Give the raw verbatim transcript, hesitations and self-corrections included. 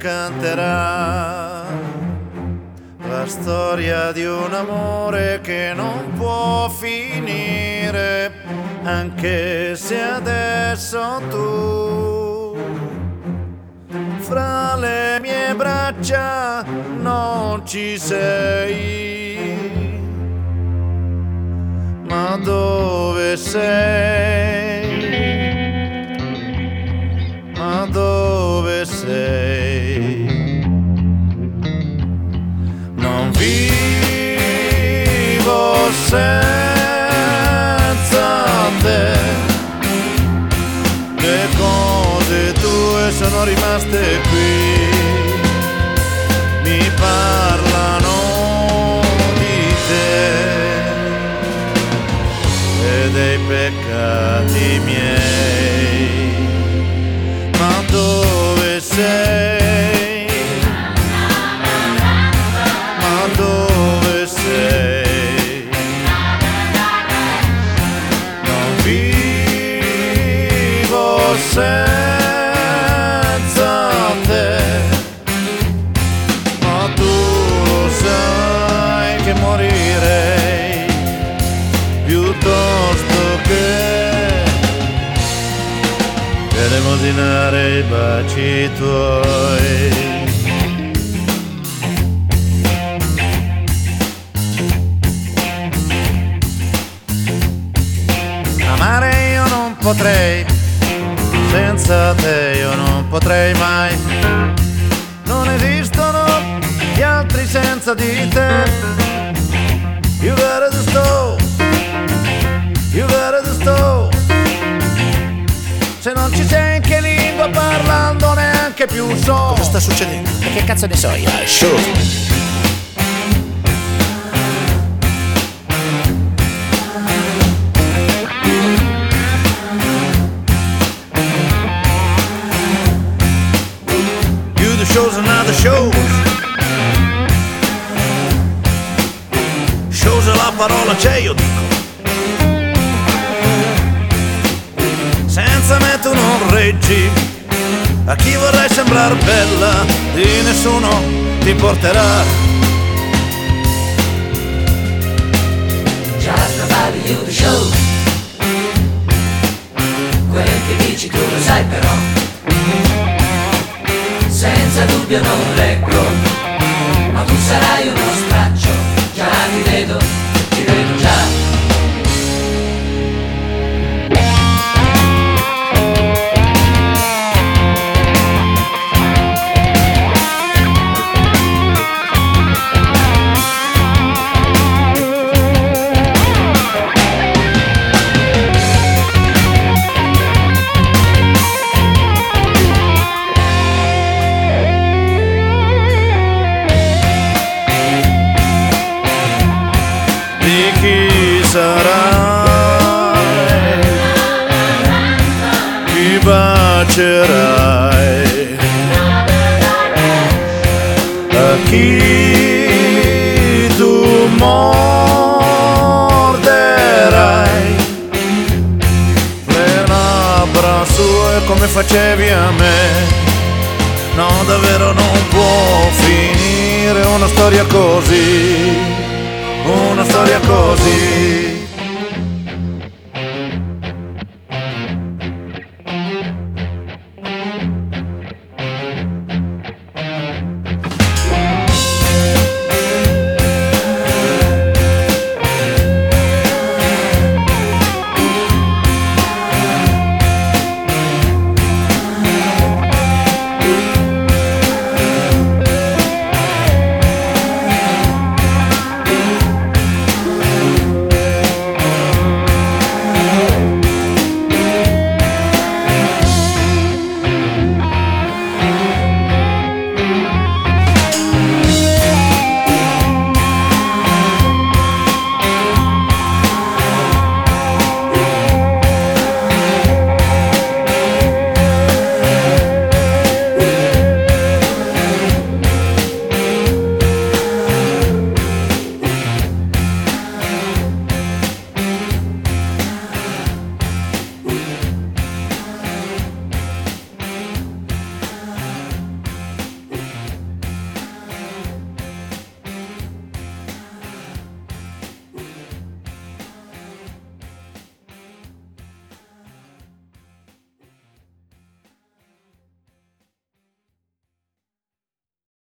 racconterà la storia di un amore che non può finire, anche se adesso tu fra le mie braccia non ci sei. Ma dove sei? Ma dove sei? Non vivo senza te, le cose tue sono rimaste qui, mi parlano di te e dei peccati miei. Ma dove sei? Ma dove sei? Non vivo senza te, ma tu lo sai che morirei piuttosto che elemosinare i baci tuoi. Amare io non potrei, senza te io non potrei mai. Non esistono gli altri senza di te. You gotta the stove, you gotta the stove. Se non ci sei in che lingua parlando neanche più so. Cosa sta succedendo? E che cazzo ne so io? Ah, show. The shows and other shows. Shows e la parola c'è, io dico. Senza me tu non reggi, a chi vorrai sembrar bella, di nessuno ti porterà. Just about you the show. Quel che dici tu lo sai però, senza dubbio non leggo, ma tu sarai uno straccio, già ti vedo, ti vedo già. Di chi sarai, chi bacerai, a chi tu morderai le labbra sue come facevi a me. No, davvero non può finire una storia così, una storia così.